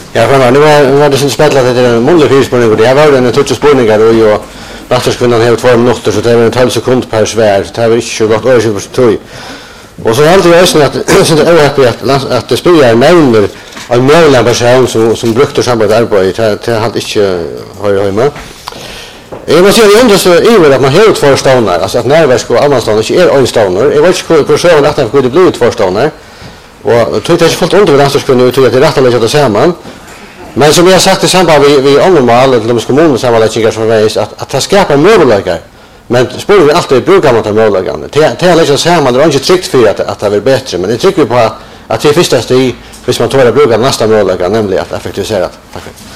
Ja, nu var det sin spelat att det är en mulig fyrspårning. Det här var en touch spårningar och ju Vattenskvinnan har 2 minuter så det är en 12 sekund per svär. Det här är inte så gott öre på och så har jag också att syns det överhappy att det spelar nämner en möjlig person som brukar samarbeta arbete till han inte har hemma. Jag måste säga ändå så är att man har 2 stonar alltså att närvärsk och annan stonar inte är en stonar. Jag vet inte hur så att det skulle bli 2 stonar. Och tror jag inte fullt under Vattenskvinnan ut att det rätt att lägga det samman. Men som jag har sagt i samband vi omnormal eller de kommunala sammanläggningar som vägs att det skapar möjligheter. Men spår vi alltid brukar man ta möjligheterna. Det är liksom så här man är inte tryckt för att det blir bättre, men det trycker vi på att det första steg hvis man tar det brukar nästa möjligheter nämligen att effektivisera. Tack för